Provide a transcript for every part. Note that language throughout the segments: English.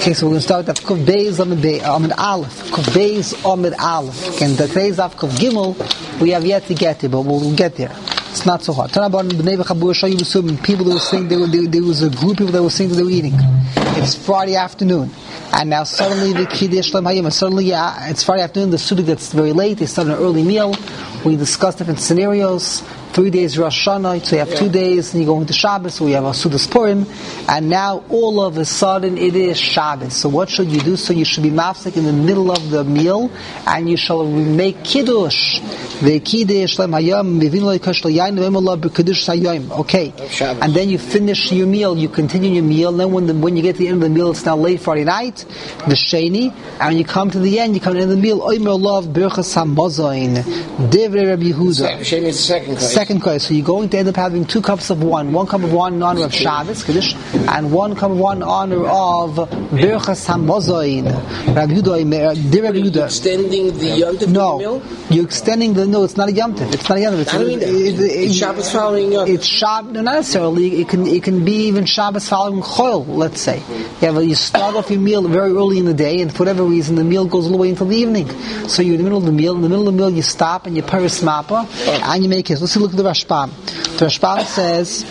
Okay, so we're going to start with Kuf Beis Amid Aleph. Kuf Beis Amid Aleph. And the days of Kuf Gimel, we have yet to get there, but we'll get there. It's not so hard. People that were saying there was a group of people that were saying that they were eating. It's Friday afternoon. And now suddenly the Kiddush Shlem Hayom, and suddenly it's Friday afternoon, the Suda gets very late, they start an early meal. We discuss different scenarios. 3 days Rosh Hashanah, so you have 2 days, and you go into Shabbos, so we have a Sudas Purim, and now all of a sudden it is Shabbos. So what should you do? So you should be mafsek in the middle of the meal, and you shall make Kiddush. The Kiddush Shlem Hayom, Mevin Lo Yikosh Lo Yain, V'Emol Lo B'Kiddush Hayom. Okay. And then you finish your meal, you continue your meal, and then when you get to the end of the meal, it's now late Friday night, the Sheni, and you come to the end, you come to the end of the meal, Oimer Lov Birchas HaMazayin, Divrei Rabbi Yehuda. Sheni is the second course. So you're going to end up having 2 cups of wine. 1 cup of wine in honor of Shabbos, Kiddush, and 1 cup of wine in honor of Birchas HaMazayin. Rabbi Yehuda. Extending the Yom Tov meal? You're extending the... No, it's not a Yom Tov. It's not a Yom Tov. It's Shabbos following Yom Tov. It's Shabbos... No, not necessarily. It can be even Shabbos following Chol, let's say. You start off your meal very early in the day, and for whatever reason, the meal goes all the way until the evening. So you're in the middle of the meal. In the middle of the meal, you stop, and you paris mappa, and you make it. Let's look at the Rashbam. The Rashbam says,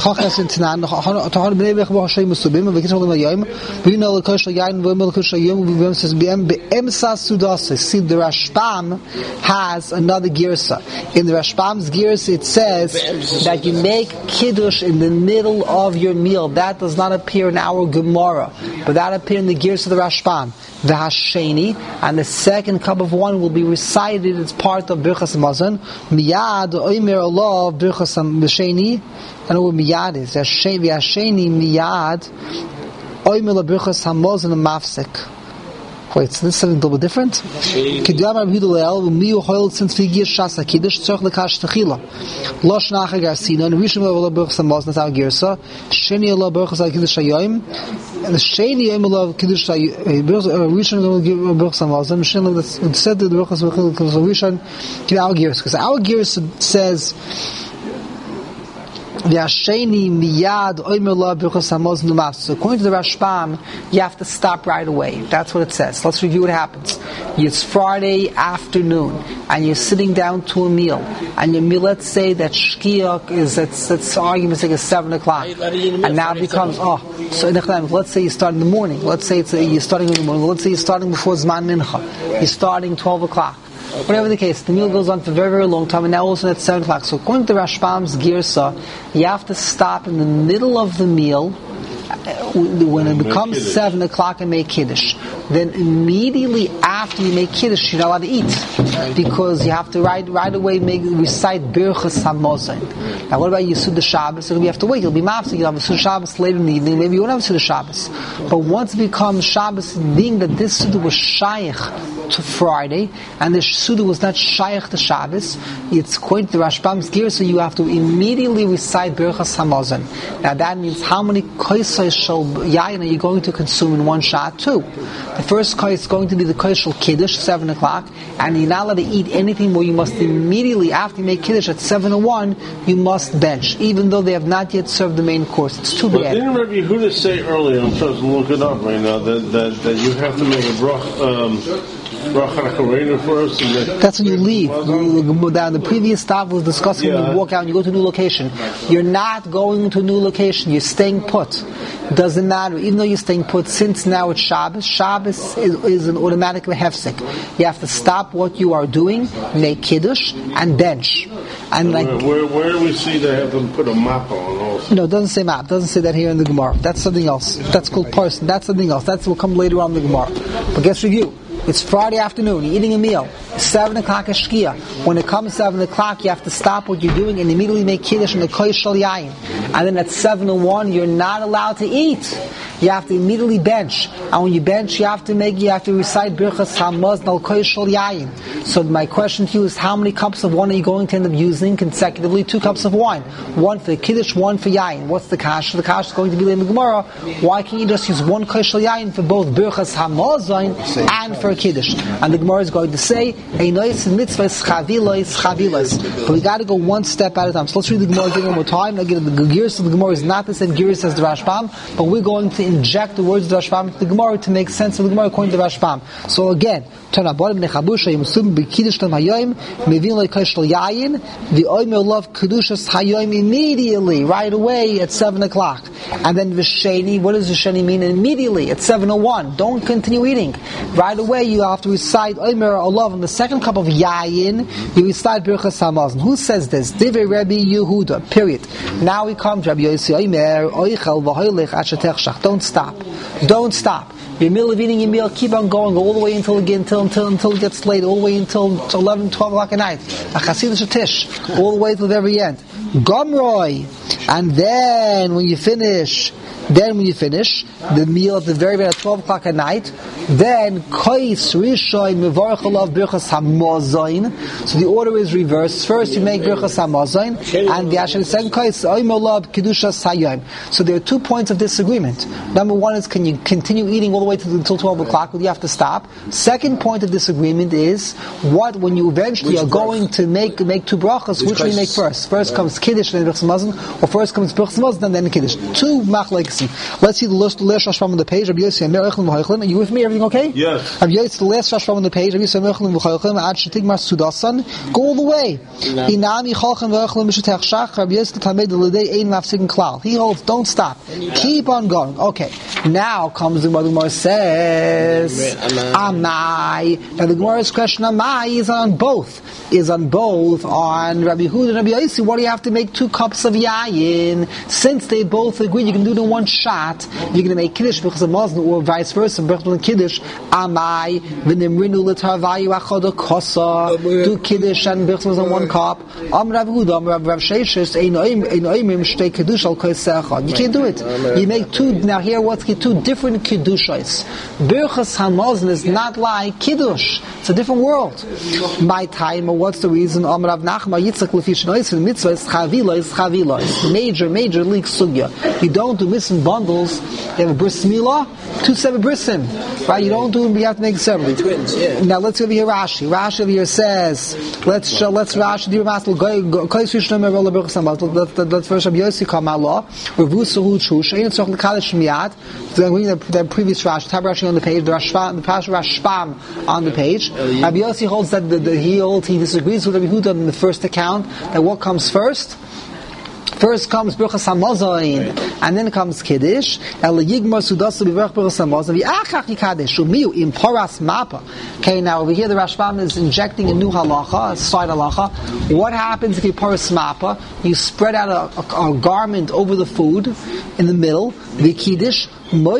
see, the Rashbam has another girsa. In the Rashbam's girsa, it says that you make Kiddush in the middle of your meal. That does not appear in our Gemara, but that appears in the girsa of the Rashbam. The Hasheni, and the second cup of wine will be recited as part of Birchas Hamazon. Miyad Oimer Allah Birchas Hasheni. I know what Miyad is. Hasheni Miyad Oimer Birchas Hamazon and Mafsek. Wait, so this is something a little different? Kidiyam Rabbi Yehuda Miu Hoil since Figir Shasa Kiddush Tzorch Lekash Techila Losh Nacha Garsina and Rishon Allah Birchas Hamazon That's our Girsa. Sheni Allah Birchas Kiddush Hayom. The Sheni Yom Allah Kiddush Rishon Birchas Hamazon. Sheni that's said that the Birchas Rishon to our Girsa, because our Girsa says V'asheni miyad oimer la birchas hamazon l'mas. So according to the Rashbam, you have to stop right away. That's what it says. Let's review what happens. It's Friday afternoon, and you're sitting down to a meal, and your meal, let's say that shkiach is, let's argument's like 7 o'clock, and now it becomes, so let's say you start in the morning. Let's say you're starting in the morning. Let's say you're starting before Zman Mincha. You're starting 12 o'clock. Whatever the case, the meal goes on for a very, very long time, and now also at 7 o'clock. So according to Rashbam's Girsa, you have to stop in the middle of the meal when it becomes 7 o'clock and make Kiddush. Then immediately after you make Kiddush, you're not allowed to eat, because you have to right away recite Birchas Hamazon. Now what about Yesud Shabbos? So you have to wait. You'll be mafsik. You'll have Yesud Shabbos later in the evening. Maybe you won't have Yesud Shabbos. But once it becomes Shabbos, being that this Suda was shaykh to Friday, and the Suda was not shaykh to Shabbos, it's according to Rashbam's gear, so you have to immediately recite Birchas Hamazon. Now that means how many koisei shel yayin are you going to consume in one shot? 2. The first kois is going to be the kois shel Kiddush, 7 o'clock, and you're not allowed to eat anything more. You must immediately, after you make Kiddush at 7:01, you must bench, even though they have not yet served the main course. It's too bad. But didn't Rabbi Yehuda say earlier, I'm supposed to look it up right now, that you have to make a brach first? That's when you leave. Now, the previous stop was discussing when you walk out and you go to a new location. You're not going to a new location. You're staying put. Doesn't matter. Even though you're staying put, since now it's Shabbos, Shabbos is an automatic hefsek. You have to stop what you are doing, make Kiddush, and bench. And where do we see they have them put a map on also? No, it doesn't say map. It doesn't say that here in the Gemara. That's something else. That's called person. That's something else. That will come later on in the Gemara. But let's review. It's Friday afternoon, you're eating a meal. 7 o'clock is Shkia. When it comes 7 o'clock, you have to stop what you're doing and immediately make Kiddush in the Koy Shal Yayin. And then at 7:01, you're not allowed to eat. You have to immediately bench. And when you bench, you have to recite Birchas Hamazon al Koy Shal Yayin. So my question to you is, how many cups of wine are you going to end up using consecutively? 2 cups of wine. 1 for Kiddush, 1 for Yayin. What's the kash? The kash is going to be in the Gemara. Why can't you just use 1 Koy Shal Yayin for both Birchas Hamazon and for Kiddush? And the Gemara is going to say, Einois mitzvahs chavilos. But we got to go one step at a time. So let's read the Gemara again one more time. Again, the Gears of the Gemara is not the same Gears as the Rashbam, but we're going to inject the words of the Rashbam into the Gemara to make sense of the Gemara according to the Rashbam. So again, immediately, right away at 7 o'clock. And then Visheni, what does Visheni mean? Immediately at 7:01. Don't continue eating. Right away you have to recite Omer Olav on the second cup of Yayin, you recite Birchas Hamazon. Who says this? Divrei Rabbi Yehuda, period. Now we come to Rabbi Yossi Omer, Oichel v'hoilech ashetech shach. Don't stop. Don't stop. You're in the middle of eating your meal, keep on going all the way until it gets late, all the way until 11, 12 o'clock at night. A Chasidish Tish, all the way till the very end. Gomroi. And then when you finish the meal at the very at 12 o'clock at night, then Kais Rishon Mevarach Olav Birchas Hamazon. So the order is reversed. First you make Birchas Hamazon, and the actual second Kais Oim Olav Kedushas Hayom. So there are 2 points of disagreement. Number one is, can you continue eating all the way until 12 o'clock? Will you have to stop? Second point of disagreement is, when you eventually are going to make 2 brachas, which we make first? First comes Kiddush, then Birchas Hamazon, or first comes Birchas Hamazon, and then Kiddush. 2 machlekes. Let's see the last Rashbam on the page. Rabbi Yossi Amir Echlin v'Choichlin. Are you with me? Everything okay? Yes. Rabbi Yossi, the last Rashbam on the page. Rabbi Yossi Amir Echlin v'Choichlin. Ad shetigmar sudasan. Go all the way. Inami cholchem v'Echlin b'shetech shach. Rabbi Yossi the Talmid l'dei ein mafsikin klal. He holds, don't stop. Keep on going. Okay. Now comes the Gemara says Amai. Now the Gemara's question Amai is on both. On Rabbi Yehuda and Rabbi Yossi. What do you have to make 2 cups of yayin? Since they both agree you can do it in one shot, you're going to make Kiddush Birchas Hamazon or vice versa, Birchas and Kiddush. Amai v'nimrinu l'tarvayu achad kosa. Do Kiddush and Birchas Hamazon 1 cup. Am Rabbi Yehuda, Am Rav Sheshes, ein oimim shtei Kiddush al kosa echad. You can't do it. You make 2. Now here, what's 2 different Kiddushos. Birchas Hamazon is not like Kiddush. It's a different world. My time. What's the reason? Rav Nachman Yitzchak Lefi Shnois in mitzvah is chavila. It's major league sugya. You don't do mitzvah bundles. You have a bris milah, 2 separate brisim, right? You don't do them. You have to make several. Twins, yeah. Now let's go over here. Rashi over here says, let's Rashi do masl kois rishon merol berachas hamazon. Let's first Rabbi Yossi come Allah. Revusu chush. Ein tzorch lekalish miyad. So I'm reading the previous Rashi. Tab Rashi on the page. The Rashbam on the page. Rabbi Yossi holds that he disagrees with Rabbi Yehuda in the first account, that what comes first? First comes Birchas Hamazon, and then comes Kiddush. Okay, now over here the Rashbam is injecting a new halacha, a side halacha. What happens if you paras mapa? You spread out a garment over the food in the middle. The Kiddush. So the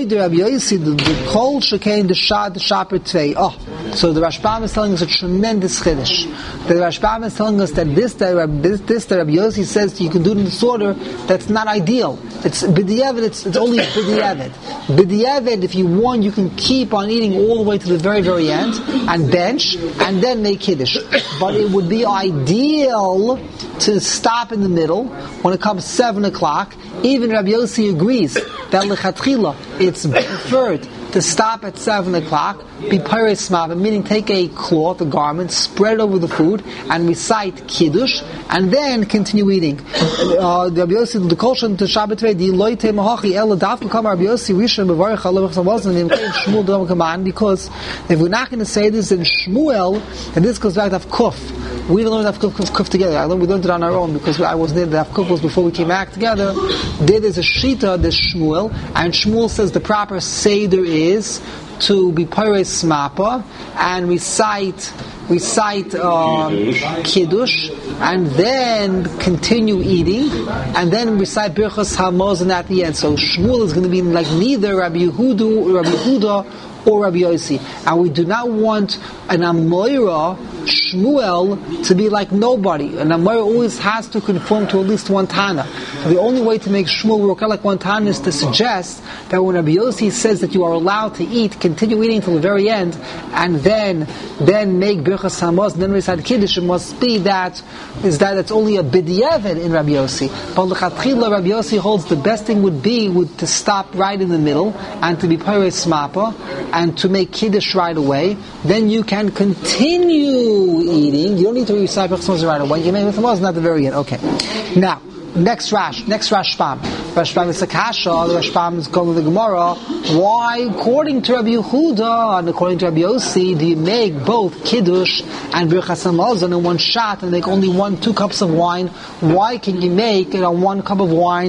Rashbam is telling us a tremendous chiddush. The Rashbam is telling us that this that Rabbi Yossi says you can do it in this order, that's not ideal. It's b'diavad, it's only b'diavad. B'diavad, if you want, you can keep on eating all the way to the very, very end, and bench, and then make kiddush. But it would be ideal to stop in the middle when it comes 7 o'clock. Even Rabbi Yossi agrees that lechatchila it's preferred to stop at 7 o'clock, be paras mapa, meaning take a cloth, a garment, spread it over the food, and recite kiddush, and then continue eating. Rabbi Yossi, the kolshan to Shabbat the loyte mahachi ela dafka come Rabbi Yossi rishon bevarich halavach samazon and Shmuel don't come on, because if we're not going to say this in Shmuel, and this goes back to Kuf. We didn't learn Kuf together. We learned it on our own because I was there. The Kuf was before we came back together. There's a shita, there's Shmuel, and Shmuel says the proper seder is to be paras mapa and recite kiddush, and then continue eating, and then recite Birchas Hamazon at the end. So Shmuel is going to be like neither Rabbi Yehuda or Rabbi Yossi, and we do not want an Amoira Shmuel to be like nobody. An Amoira always has to conform to at least one Tana. The only way to make Shmuel work out like one Tana is to suggest that when Rabbi Yossi says that you are allowed to eat, continue eating till the very end, and then make Birchas Hamazon, and then recite Kiddush, it must be that it's only a b'diavad in Rabbi Yossi. But l'chatchila, Rabbi Yossi holds the best thing would to stop right in the middle and to be paras mapa and to make Kiddush right away. Then you can continue eating. You don't need to recite Birchas Hamazon right away. You make Birchas Hamazon at the very end. Okay. Now, next Rashbam. Rashbam is a kasha. The Rashbam is going to the Gemara. Why, according to Rabbi Yehuda and according to Rabbi Yossi, do you make both Kiddush and Birchas Hamazon in one shot and make only 2 cups of wine? Why can you make 1 cup of wine?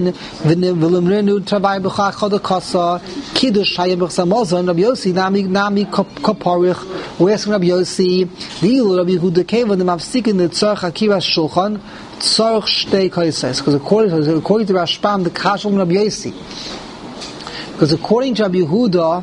Kiddush Hayim Birchas Hamazon. Rabbi Yossi nami kaparich. We're asking Rabbi Yossi. The Rabbi Yehuda came when the mafsikin the tzarch akiras shulchan. Because according to Rashbam, the Kashal Rabbi Yossi. Because according to Rabbi Yehuda,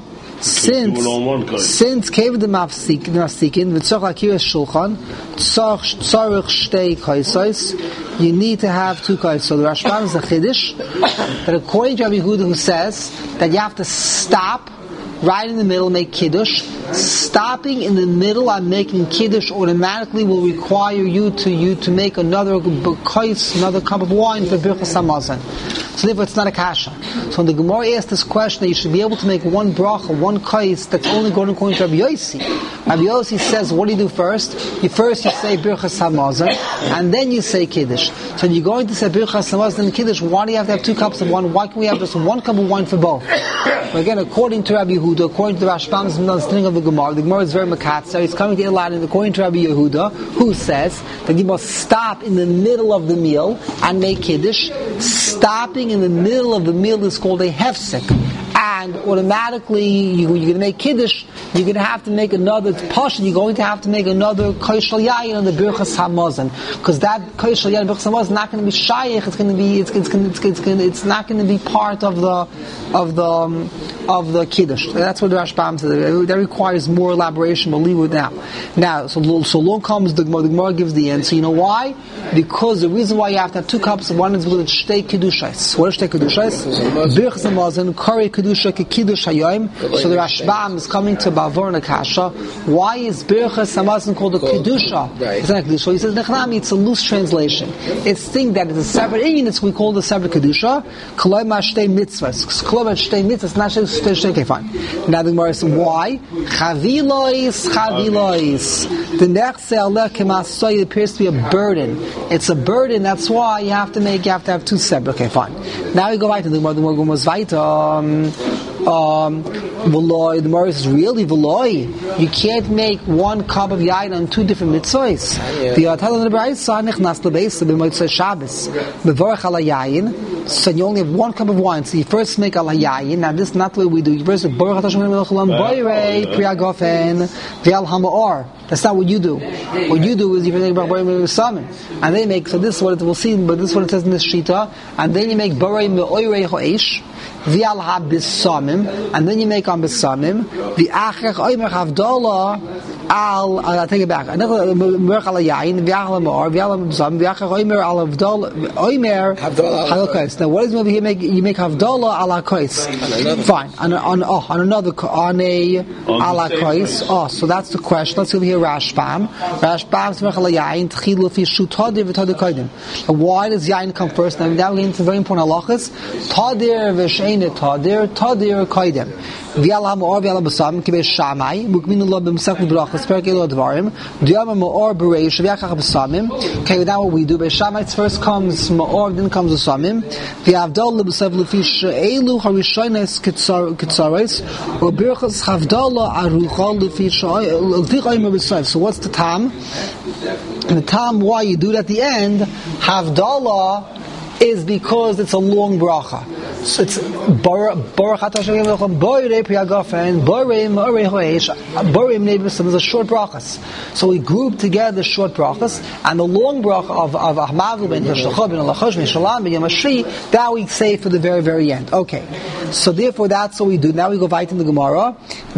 since came the mafsikin, v'tzorch akiras shulchan, tzarich shtei kaisais, you need to have 2 kaisais. So the Rashbam is a chiddush that according to Rabbi Yehuda, who says that you have to stop right in the middle, make kiddush. Stopping in the middle and making kiddush automatically will require you to make another cup of wine for Birchas Hamazon. So therefore it's not a kasha. So when the Gemara asked this question, that you should be able to make 1 bracha, 1 kais, that's only going according to Rabbi Yossi. Rabbi Yossi says, what do you do first? You say Birchas Hamazon, and then you say kiddush. So you're going to say Birchas Hamazon and kiddush. Why do you have to have 2 cups of wine? Why can we have just 1 cup of wine for both? But again, according to Rabbi Yehuda, according to the Rashbam's understanding of the Gemara is very makatzer. He's coming to Ilan, according to Rabbi Yehuda, who says that you must stop in the middle of the meal and make kiddush. Stopping in the middle of the meal is called a hefsek. And automatically, you're going to make kiddush, you're going to have to make another portion, you're going to have to make another koshel yayin on the Birchas Hamazon. Because that koshel yayin, Birchas Hamazon, is not going to be shayich, it's not going to be part of the kiddush. That's what the Rashbam says. That requires more elaboration, we'll leave it now. Now, so long comes the Gemara gives the answer. You know why? Because the reason why you have to have 2 cups of wine is because it's shtei kedushais. What is shtei kedushais? Birchas Hamazon, kari kedusha ke kiddush hayom. So the Rashbam is coming to Bavorna Kasha. Why is Birchas Hamazon called a kedusha? It's not a kedusha. He says nechnami. It's a loose translation. It's thing that it's a separate unit. We call the separate kedusha. Kolay ma shtei mitzvahs. Kolay ma shtei mitzvahs. Not shtei. Okay, fine. Now the Gemara says why? Chavilois. The nechse aleh kemasoy appears to be a burden. It's a burden. That's why you have to have 2 separate. Okay, fine. Now we go right to the Gemara. The Gemara goes weiter. The Gemara is really veloy. You can't make 1 cup of yayin on 2 different mitzvahs. The Atal and the Brayso nichnas lebeis b'motzei Shabbos bevorach ala yayin. So you only have 1 cup of wine. So you first make ala yayin. Now this is not the way we do. You first borach Hashem melchulam boyrei priyagofen v'al hamaor. That's not what you do. What you do is you make borei me'usamim, and they make. So this is what we'll see. But this is what it says in this shita. And then you make borei me'oyrei ho'esh. V'al ha-bisamim, and then you make on bisamim. V'achach oimer havdola I'll take it back. Merch al yayin, v'achal ma'or, v'al bisamim, v'achach oimer al havdola, oimer halakos. Now what is maybe you make havdola al hakos? Fine. On another halakos. Oh, so that's the question. Let's see over here. Rashbam. Rashbam's merch al yayin tchilu fi shutadir v'tadir kodim. Why does yayin come first? Now we're getting into very important halachas. Tadir v'shein tadir kaidem v'al ha'ma'or v'al ha'basam kibei shamai mukminu lo b'msech l'brachas perek elo dvarim d'yam ha'ma'or b'reish v'yachach ha'basamim. Okay, now what we do, bei shamai first comes ma'or, then comes basamim v'avdol l'b'sev l'fish elu harishones kitzares u'birchas havdol aruchol l'fish l'fich oimer b'sev. So what's the tam? And the tam why you do it at the end, havdalah, is because it's a long bracha. So it's is a short brachas. So we group together the short brachas and the long bracha of Ahmadu ben Tashlachah ben Alachosh ben Shalom ben Yamashri, that we say for the very, very end. Okay. So therefore that's what we do. Now we go right in the Gemara.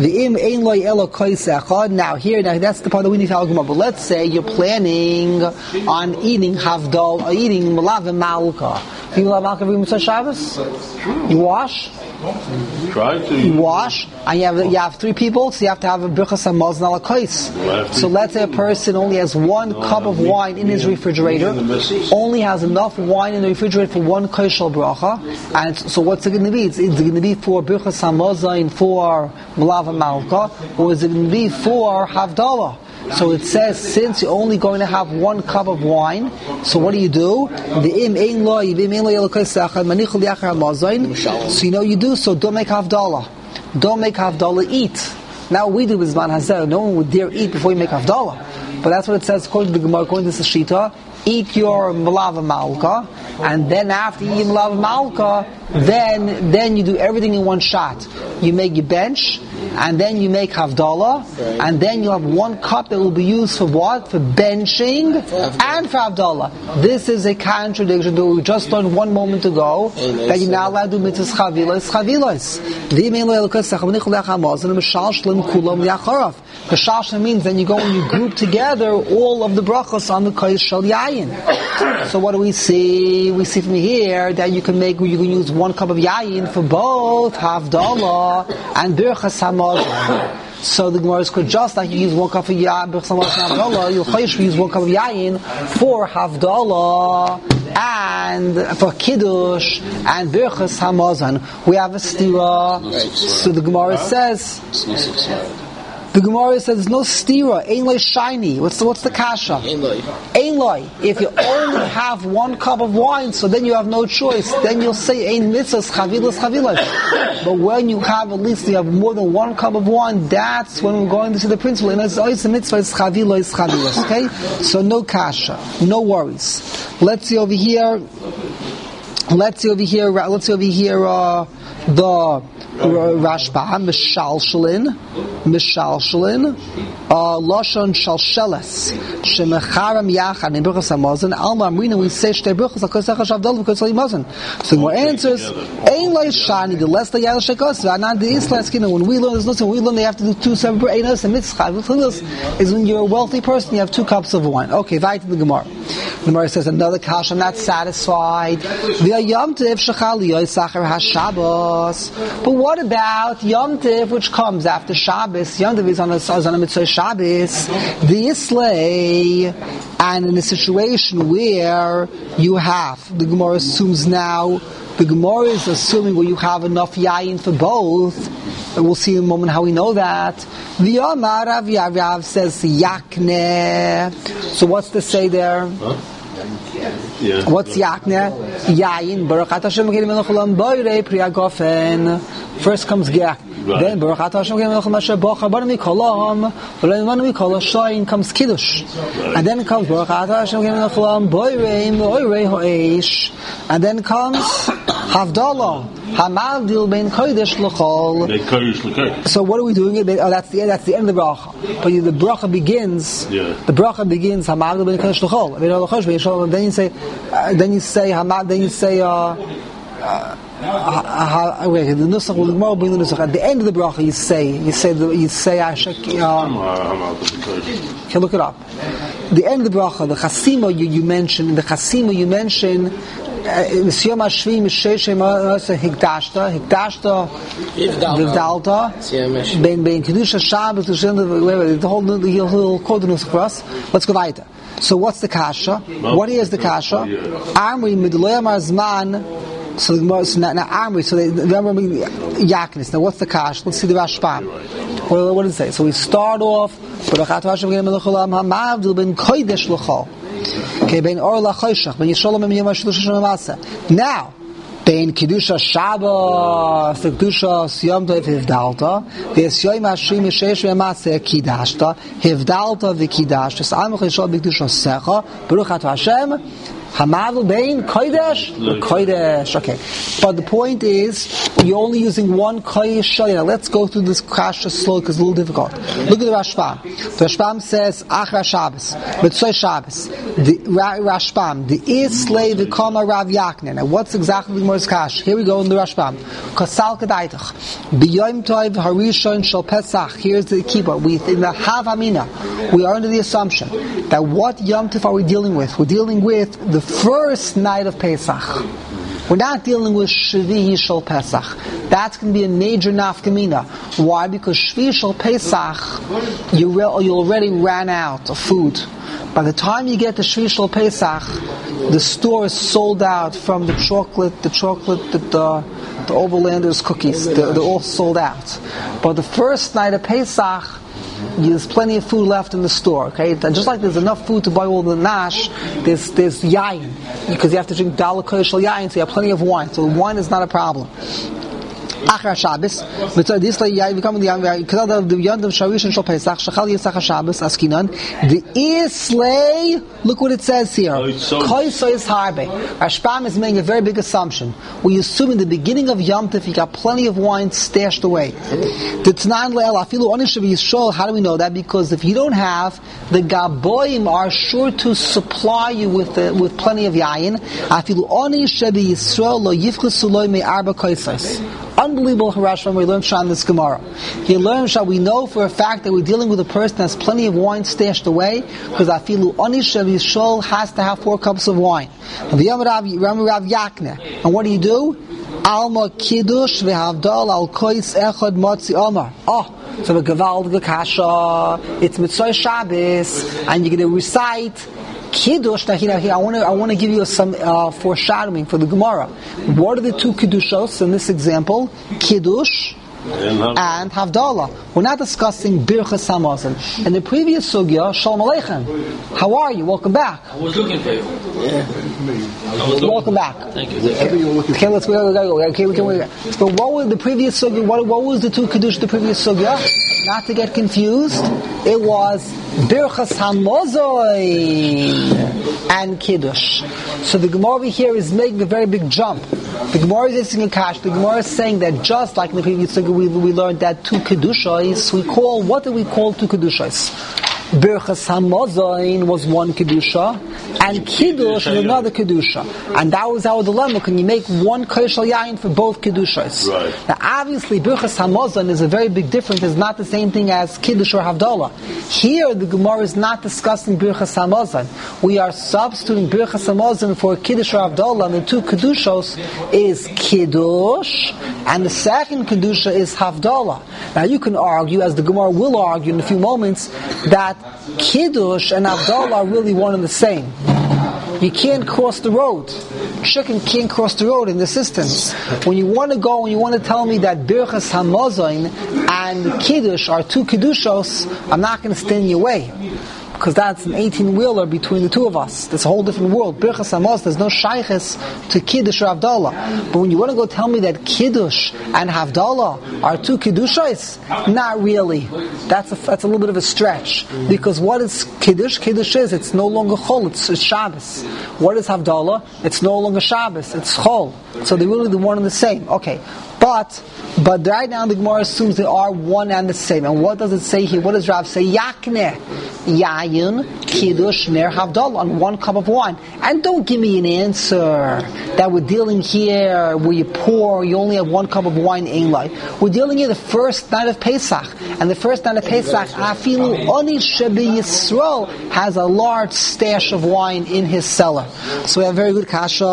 Now that's the part that we need to have Gemara. But let's say you're planning on eating havdal, eating malav and malka. People have malka every Mitzvah Shabbos. You wash. Try to. You wash, and you have 3 people, so you have to have a birchas hamazon ala kais. So let's say a person only has 1 cup of wine in his refrigerator, only has enough wine in the refrigerator for 1 koshel bracha, and so what's it going to be? It's going to be for birchas hamazon, for malav malka, or is it going to be for havdalah? So it says, since you're only going to have 1 cup of wine, so what do? So you know you do, so don't make havdalah. Don't make havdalah, eat. Now we do Bizman Hazer, no one would dare eat before you make havdalah. But that's what it says according to the Gemara, according to the Shita. Eat your malava malka, and then after you eat malava malka, then you do everything in one shot. You make your bench, and then you make havdalah, and then you have 1 cup that will be used for what? For benching and for havdalah. This is a contradiction to what we just learned 1 moment ago, that you're not allowed to do mitzvahs chavilos. The shashna means then you go and you group together all of the brachos on the kodesh shel yayin. So what do we see? We see from here that you can use 1 cup of yayin for both havdalah and birchas hamazon. So the Gemara is good, just like you use 1 cup of yayin, birchas hamazon and havdalah, you'll use 1 cup of yayin for havdalah and for kiddush and birchas hamazon. We have a stira. So the Gemara says. The Gemara says there's no stira, ein loy shiny. What's the kasha? Ein loy. If you only have 1 cup of wine, so then you have no choice. Then you'll say ein mitzvahs chavilas. But when you have you have more than 1 cup of wine, that's when we're going to see the principle. And it's always the mitzvah is chavilas. Okay? So no kasha, no worries. Let's see over here. The Rashba Mishalshalin Lashon Shalsheles Shemecharam Yachad in Birchas Hamazon Alma Amrina we say Shtei Birchas HaKosach HaShavdol V'Kosach Hamazon. So more answers. Ein Lo Shani the less the Yal Shekos V'Anan the Islas. When we learn this, listen. When we learn they have to do 2 separate Einos and Mitzchah. Is when you're a wealthy person you have 2 cups of wine. Okay, right to the Gemara. The Gemara says another kash. I'm not satisfied. V'Yom Tov Shechal Yoisachar HaShabbos. But what about Yom Tov, which comes after Shabbos? Yom Tov is on a mitzvah Shabbos. The Islay, and in a situation where you have, the Gemara assumes now, the Gemara is assuming where you have enough yayin for both. And we'll see in a moment how we know that. The Amar Rav says yakne. So what's the say there? Huh? Yeah. What's yakne? Yayin Baruchat Hashem Kelim Melchulam Boyrei Priyagofen. First comes yak. Then Baruchat Hashem Kelim Melchulam Asher Bocha Barmi Kolam. V'Leimanu Mikol Shayin comes kiddush. And then comes Baruchat Hashem Kelim Melchulam Boyrei Ho'eish. And then comes Havdalah. Hamavdil bein kodesh l'chol. So what are we doing? That's the end of the bracha. But the bracha begins. Yeah. The bracha begins. Hamavdil bein kodesh l'chol. Then you say. Then you say. Wait. The nusach will tomorrow bring the nusach. At the end of the bracha, you say. Okay, look it up. The end of the bracha, the chasima you mentioned. Misyom Hashvi Misheshe Hikdashta Vivdalta Ben Kedusha Shabbos the whole code the nusach for us. Let's go weiter. So what's the kasha? What is the kasha? Amri Midloya Marzman. So now Amri. So they remember Yaknis. Now what's the kasha? Let's see the Rashba. What does it say? So we start off. Okay, Ben Or LaChoshach, Ben Yisholom and Yom HaShlush Shamasa. Now, Ben Kedusha Shabbos, the Kedusha Siyom Tov Hivdalta, V'Yisyoim Hashim Yishesh V'Yamase Kidashta, Hivdalta V'Kidashta, S'amach Yishol B'Kedusha Secha, Baruch Ato Hashem, Hamadl Bein Kodesh, Okay, but the point is you're only using 1 Kodesh Shali. Now let's go through this kasha slow because it's a little difficult. Look at the Rashbam. The Rashbam says Achra Shabbos, Mitzvah Shabbos. The Rashbam, the Islay V'Kama Rav Yakne. Now what's exactly the Gemara's kasha? Here we go in the Rashbam. Kasal Kedaitach B'Yom Tov Harishon Shel Pesach. Here's the key part. In the Hav Amina, we are under the assumption that what Yom Tov are we dealing with? We're dealing with the first night of Pesach. We're not dealing with Shvi Shel Pesach. That's going to be a major nafkamina. Why? Because Shvi Shel Pesach, you already ran out of food. By the time you get to Shvi Shel Pesach, the store is sold out from the chocolate, the Overlanders cookies. They're all sold out. But the first night of Pesach, there's plenty of food left in the store. Okay, and just like there's enough food to buy all the nash, there's yayin, because you have to drink dala koshel yayin, so you have plenty of wine. So wine is not a problem. Achar Shabbos, mitzvah dislay yayin become the yondav sharishon shel Pesach shachal yisach Shabbos askinan the islay. Look what it says here. Koiso is harbe. Rashbam is making a very big assumption. We assume in the beginning of Yom Tov you got plenty of wine stashed away. The Tanan le'el afilu onish v'yishol. How do we know that? Because if you don't have, the Gaboim are sure to supply you with plenty of yayin. Afilu onish v'yishol lo yifchesu lo me'arba koisos. Unbelievable Harashvan, we learned Shah in this Gemara. You learn Shah, we know for a fact that we're dealing with a person that has plenty of wine stashed away, because Afilu Onish Yishol has to have 4 cups of wine. And what do? Alma Kiddush v'Havdal al Kois Echad Motzi Omar. So the Gevald Kasha, it's Mitzvah Shabbos, and you're going to recite Kiddush. Now, here I want to give you some foreshadowing for the Gemara. What are the 2 Kiddushos in this example? Kiddush and Havdalah. We're not discussing Birchas Hamazon. In the previous sugya, Shalom Aleichem. How are you? Welcome back. I was looking for you. Welcome back. Thank you. Okay, let's go. Okay, we can wait. So what was the previous sugya? What was the 2 Kiddush the previous sugya? Not to get confused, it was Birchas Hamazon and Kiddush. So the Gemara over here is making a very big jump. The Gemara is asking a kash. The Gemara is saying that just like in the previous sugya, we learned that 2 Kedushas, what do we call 2 Kedushas? Birchas Hamazon was 1 Kedusha, and Kiddush is another Kedusha. And that was our dilemma. Can you make 1 Koshel Yain for both Kedushas? Right. Now obviously Birchas Hamazon is a very big difference. It's not the same thing as Kiddush or Havdalah. Here the Gemara is not discussing Birchas Hamazon. We are substituting Birchas Hamazon for Kiddush or Havdalah, and the 2 Kedushos is Kiddush, and the second Kedusha is Havdalah. Now you can argue, as the Gemara will argue in a few moments, that Kiddush and Havdalah are really one and the same. You can't cross the road. Chicken can't cross the road in the systems. When you want to go and you want to tell me that Birchas Hamazon and Kiddush are 2 Kedushos, I'm not going to stand in your way. Because that's an 18-wheeler between the 2 of us. That's a whole different world. Birchas Hamazon, there's no shayches to Kiddush or Havdalah. But when you want to go tell me that Kiddush and Havdalah are 2 Kiddushos, not really. That's a little bit of a stretch. Because what is Kiddush? Kiddush is, it's no longer Chol, it's Shabbos. What is Havdalah? It's no longer Shabbos, it's Chol. So they're really the one and the same. Okay. But right now the Gemara assumes they are one and the same. And what does it say here? What does Rav say? Yakne, Yayin, Kiddush, Ner, Havdalah, on 1 cup of wine. And don't give me an answer that we're dealing here where you're poor, you only have 1 cup of wine in life. We're dealing here the first night of Pesach. And the first night of Pesach, Afilu Oni Shebi Yisrael has a large stash of wine in his cellar. So we have very good kasha.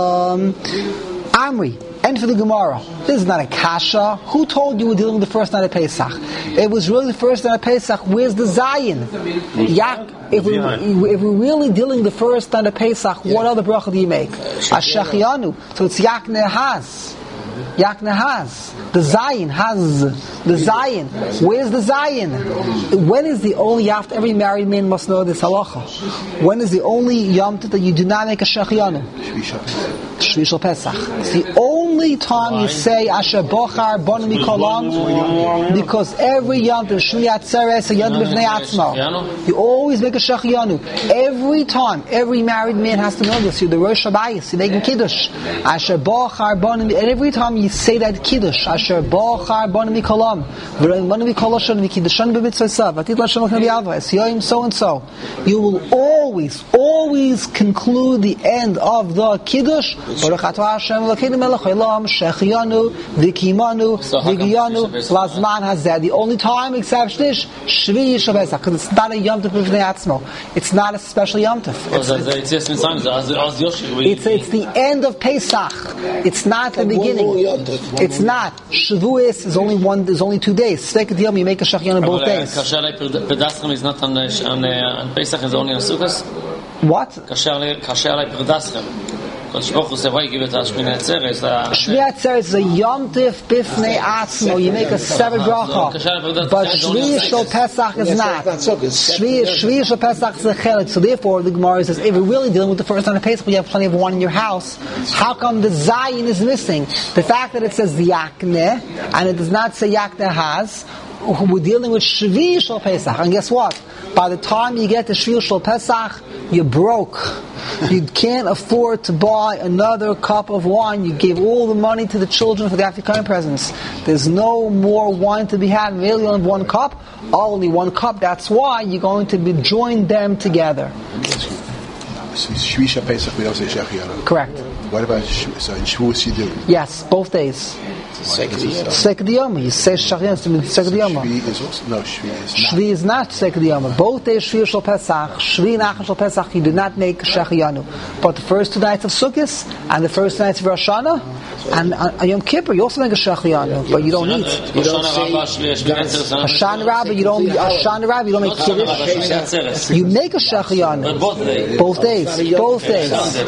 Amri. And for the Gemara, this is not a kasha. Who told you we're dealing with the first night of Pesach? It was really the first night of Pesach. Where's the Zayin? If we're really dealing the first night of Pesach, what other bracha do you make? Ashechianu. So it's Yakne Haz. Yakne Haz. The Zayin has the Zayin. Where's the Zayin? When is the only after every married man must know this halacha? When is the only Yom Tov that you do not make a Shechianu? Shvi Shel Pesach. It's the only time you say Asher Bochar Bonu Mikolam, because every Yom Tov Shvi Atzeres a Yom Tov B'Fnei Atzmo. You always make a Shechianu. Every time, every married man has to know this. You're the Rosh Habayis. You're making Kiddush. Asher Bochar Bonu, and every time you say that Kiddush, Asher Bochar Bonu Mikolam, Bonu Mikoloshan Mikidushan B'Mitzvosav, Atit Lashem L'Chnavi Avos, Yoim so and so. You will always conclude the end of the Kiddush. Baruch atah Hashem Elokeinu melech haolam shechianu v'kimanu v'giyanu lazman hazeh. The only time exception is Shvi Shel Pesach, because it's not a Yom Tov b'fnei atzmo. It's not a special Yom Tov. It's the end of Pesach. It's not the beginning. It's not. Shavuos is only one. There's only 2 days. Second Yom you make a shechianu both days. Kasher Pedaschem is not on Pesach. Is only on Sukkot. What? Kasher Pedaschem. Because Shvochu said, why give it to Shmini Atzeres? Shmini Atzeres is a Yom Tif Bifnei Atzmo. You make a separate bracha. But Shvi Shel Pesach is not. Shvi Shel Pesach is a chelik. So therefore, the Gemara says, if you're really dealing with the first time of Pesach, you have plenty of wine in your house, how come the Zayin is missing? The fact that it says Yakneh, and it does not say Yakneh has, we're dealing with Shvi Shel Pesach. And guess what? By the time you get to Shvi Shel Pesach, you're broke. You can't afford to buy another cup of wine. You gave all the money to the children for the African presents. There's no more wine to be had. Really only one cup? Only one cup. That's why you're going to be join them together. Shvi Shel Pesach, we don't say Shechianu. Correct. What about so in Shavuos you do? Yes, both days. Sek Yom. You say Shachyan to Sek Yom. Shvi is also Shvi is not. Shvi is not Sek Yom. Both days Shvi Shel Pesach. Shvi Nachal Shel Pesach. You do not make Shechianu. But the first 2 nights of Sukkot and the first 2 nights of Rosh Hashanah and Yom Kippur, you also make a Shechianu, but you don't eat. You don't say Hashanah Rabbah, you don't make Kiddush. You make a Shechianu. Both days. Both days.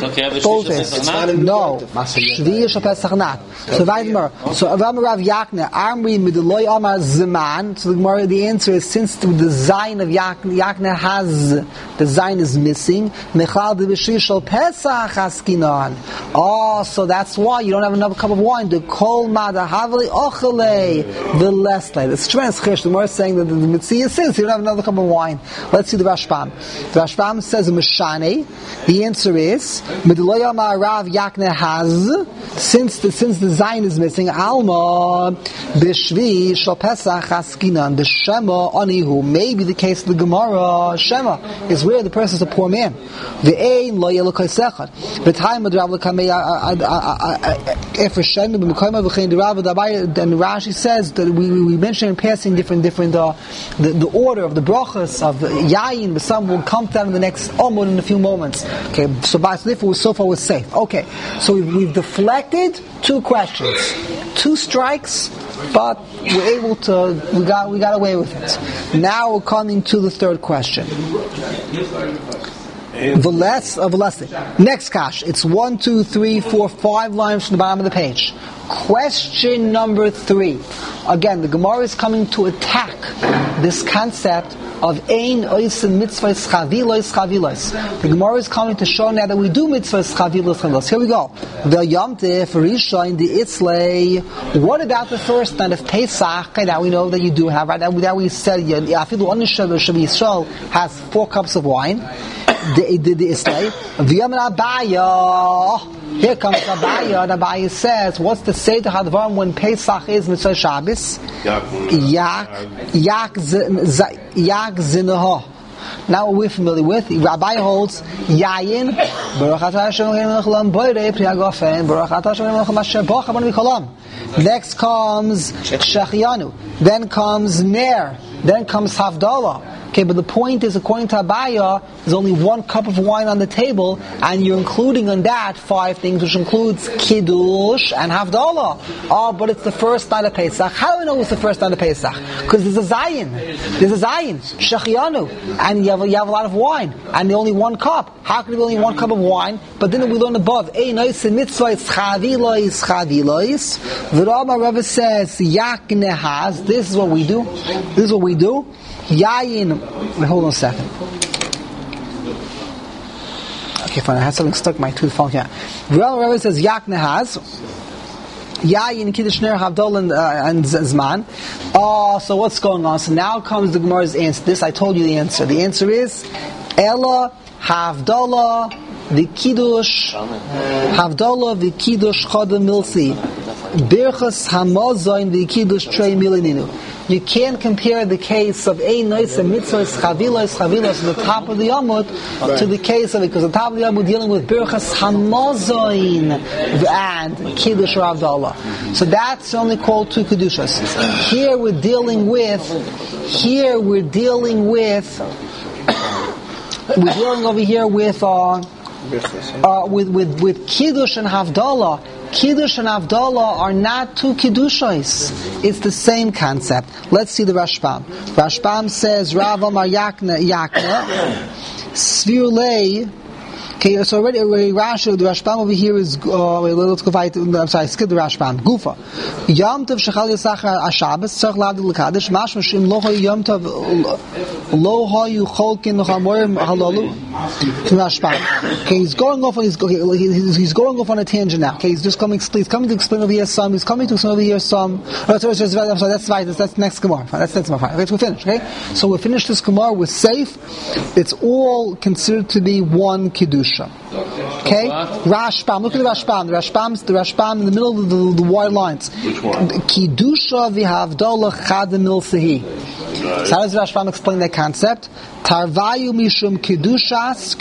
No. Shvi Shel Pesach not. So Rav Yakneh, Amri Miduloi Amar Zeman. So the answer is, since the design of Yakneh has, the design is missing, Mechal de B'Shvi Shel Pesach Haskinan. Oh, so that's why you don't have another cup of wine. The Kol Mada Havli Ochelei V'Leslei. It's tremendous chish. The Gemara is saying that the Mitzvah says you don't have another cup of wine. Let's see the Rashbam. The Rashbam says Meshane. The answer is Miduloi Amar Rav Yakneh has, since the design is missing, Alma B'Shvi Shel Pesach Haskinan. The Shema Anihu. Maybe the case of the Gemara Shema is where the person is a poor man. The Ein Lo Yelokai Sechad. The time of the Rav L'Kamei Efer Shema B'Mekoyma V'Chein the Rav D'Abai. Then Rashi says that we mentioned in passing different the order of the brachas of Yayin. But some will come down in the next Omud in a few moments. Okay, so far we're safe. Okay, so we've deflected 2 questions, 2 strikes, but we're able to. We got away with it. Now we're coming to the 3rd question. Next kash. It's 1, 2, 3, 4, 5 lines from the bottom of the page. Question number 3. Again, the Gemara is coming to attack this concept of ein oisim mitzvahs chavilos. The Gemara is coming to show now that we do mitzvahs chavilos. Here we go. The Yom Tif Rishon the Itzlei. What about the first night of Pesach? Okay, now we know that you do have, right? That we said Afilu Onishav Yisrael has 4 cups of wine. The Itzlei. V'Yom Abaya. Here comes Abaya. And Abaya says, what's the Seder Hadvarim when Pesach is Mitzvah Shabbos? Yak Zinaha. Now we're familiar with. Rabbi holds Yayin. Next comes Shechianu. Then comes Ner. Then comes Havdalah. Okay, but the point is, according to Abaya, there's only 1 cup of wine on the table, and you're including on that 5 things, which includes Kiddush and Havdalah. Oh, but it's the first night of Pesach. How do we know it's the first night of Pesach? Because there's a Zayin. Shechianu. And you have a lot of wine. And only 1 cup. How can there be only 1 cup of wine? But then we learn above. Ein oisim mitzvah is chavilos. The Rama Rebbe says, Yakneh has. This is what we do. Yayin. Wait, hold on a second. Okay, fine. I had something stuck in my tooth. Yeah. The Rebbe says Yakneh has Yayin, Kiddush, Ner, Havdalah, and Zman. Oh, so what's going on? So now comes the Gemara's answer. I told you the answer. The answer is Ella Havdalah v'Kiddush Chada Milsi Birchas Hamazayin v'Kiddush Trei Milininu. You can't compare the case of Ein Noisem Mitzvahs Chavilos on the top of the Yomut to the case of it, because on the top of the Yomut dealing with Birchas Hamazayin and Kiddush or Havdalah. So that's only called 2 Kedushas. Here we're dealing with over here with Kiddush and Havdalah. Kiddush and Havdalah are not 2 Kiddushos. It's the same concept. Let's see the Rashbam. Rashbam says, Rav Amar Yakneh, Svirulei. Okay, so already Rashi, the Rashbam over here is, let's go fight, I'm sorry, skip the Rashbam. Gufa. Yom Tov Shechal Yisachar HaShabbos, Tzarech Lavdil L'Kadosh, Mashma Shim Lo Hayu Yom Tov, Lo Hayu Cholkin L'Chamorim Halalu, from Rashbam. Okay, he's going off on a tangent now. Okay, he's coming to explain over here some, he's coming to explain over here some, I'm sorry, that's right, that's next Gemara. That's Gemara. Okay, so we're finished, okay? So we finished this Gemara, we're safe. It's all considered to be one Kedusha. Okay? Rashbam. Look at the Rashbam. The Rashbam in the middle of the wide lines. Which one? Kedusha v'havdola chad milsehi. So how does Rashbam explain that concept? Tarvayu mishum kedushas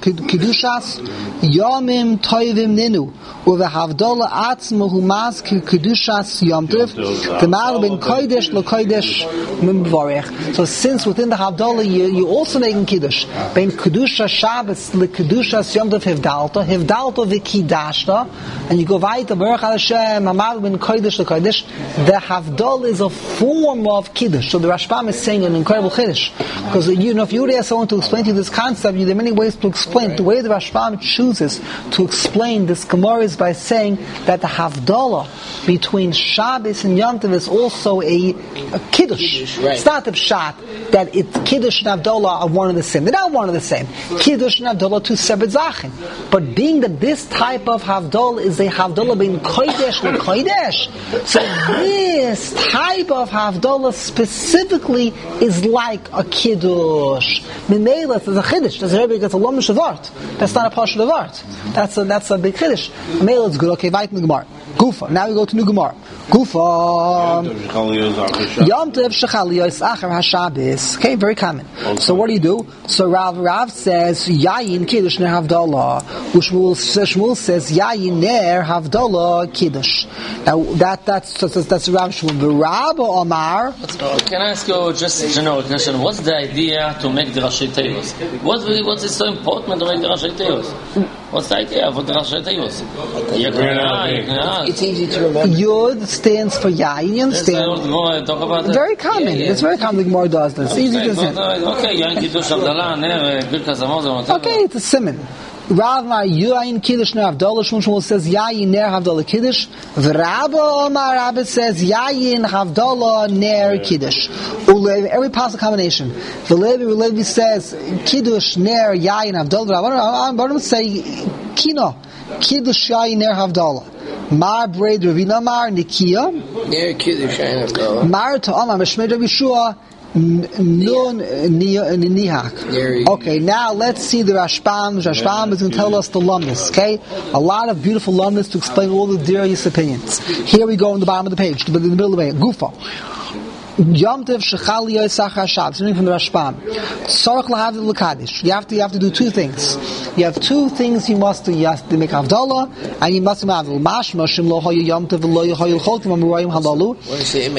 yomim toivim ninu uvehavdola atzmahu mas kedushas yomtiv v'mal ben kodesh lo kodesh mimvarech. So since within the havdola you're also making kiddush ben kedusha Shabbos le kedushas yomtiv hivdalta v'kidashta, and you go weiter Baruch Hashem amal ben kodesh lo kodesh. The havdola is a form of kiddush. So the Rashbam is saying an incredible kiddush, because if you would ask someone to explain to you this concept, there are many ways to explain. The way the Rashbam chooses to explain this Gemara is by saying that the Havdalah between Shabbos and Yom Tov is also a Kiddush. Right. It's not the Pshat that Kiddush and Havdalah are one and the same. They're not one and the same. Kiddush and Havdalah are two separate Zachin. But being that this type of Havdalah is a Havdalah being Kodesh and Kodesh, so this type of Havdalah specifically is like a Kiddush. Mimela, there's a Chiddush. There's a Lomish of art. That's not a partial of art. That's a big Chiddush. Mimela is good. Okay, right in the Gemara. Gufa. Now we go to New Gemara. Gufa. Yom Tov Shechal Yisachar HaShabbos. Okay, very common. So what do? So Rav says Yayin Kiddush Ner Havdalah. Shmuel says Yayin Ner Havdalah Kiddush. Now that's Rav Shmuel. The Rab Omar. Can I ask you just a general question? What's the idea to make the Rashi Teivos? What's it so important to make the Rashi Teivos? What's the idea of the Rashi Teivos? It's easy to remember. Yud stands for Yayin. You understand? Very common. It's very common. The Gemara does this. It's easy to understand. Okay, Yayin Kiddush Havdalah Ner Birkas Hamazon. Okay, it's a siman. Rav Mar Yayin Kiddush Ner Havdalah. Shmuel says Yayin Ner Havdalah Kiddush. V'Rabba Omar Rabbi says Yayin Havdalah Ner Kiddush. Every possible combination. Levi says Kiddush Ner Yayin Havdalah. I'm going to say Kino Kiddush Yayin Ner Havdalah. Mar Braid Ravina Mar Nikia. Ner Kiddush Yayin Havdalah. Mar Ta'amar Meshmed Rabbi Shua. Nun Nihak. Okay, now let's see the Rashbam. The Rashbam is going to tell us the lumnus. Okay, a lot of beautiful lumnus to explain all the various opinions. Here we go in the bottom of the page, in the middle of the page. Gufa. Yom Tov Shechal Yisachar Shabbos. Something from the Rashbam. Tzarech Lahavdil L'Kadosh. You have to do two things. You have two things you must do. You have to make Havdalah, and you must do Havdalah. Mashma Shim Lo Hayu Yom Tov Lo Hayu Cholkim Amoraim Halalu. What is it?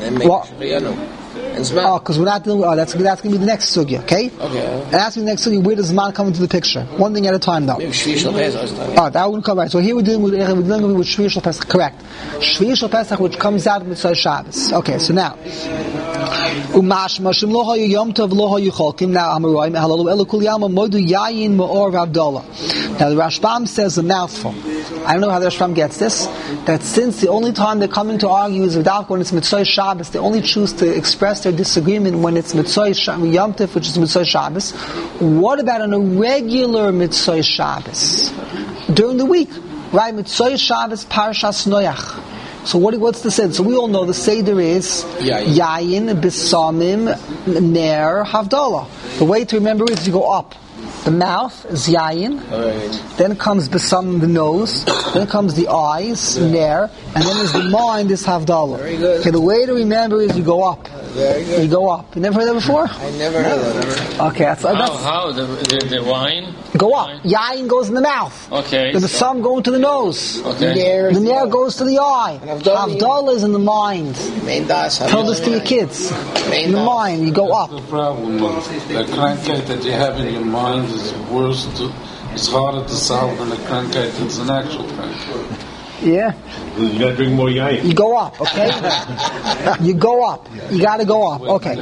Because we're not doing. That's going to be the next sugya, okay? Okay. And that's the next sugya. Where does Zman come into the picture? One thing at a time, though. Maybe Shvi Shel Pesach. That wouldn't come right. So here we're dealing with Shvi Shel Pesach. Correct. Shvi Shel Pesach, which comes out of Mitzvah Shabbos. Okay, so now. Umash Mashim Lo Hayu Yom Tov Lo Hayu Cholkim. Now Amaroim Halalu Elu Kul Yama Modu Yayin Me'or Havdalah. Now the Rashbam says a mouthful. I don't know how the Rashbam gets this. That since the only time they're coming to argue is without when it's Mitzvah Shabbos, they only choose to express their disagreement when it's Mitzvah Yom Tov, which is Mitzvah Shabbos. What about on a regular Mitzvah Shabbos during the week? Right, Mitzvah Shabbos Parshas Noach. So what's the Seder? So we all know the Seder is Yayin B'Samim Ner Havdalah. The way to remember is you go up. The mouth is Yayin, then comes B'Samim, the nose, then comes the eyes, Ner, and then is the mind, is Havdalah. Okay, the way to remember is you go up. You go up. You never heard that before? I never heard that. Okay, that's how the wine? Go up. Yayin goes in the mouth. Okay. The B'Samim going to the nose. Okay. The Ner goes to the eye. Havdalah is in the mind. Tell this to your kids. In the mind, you go up. The problem is the krankheit that you have in your mind is worse. It's harder to solve than a krankheit that's an actual krankheit. Yeah. You got to drink more yayin. You go up, okay? You go up. You got to go up. Okay.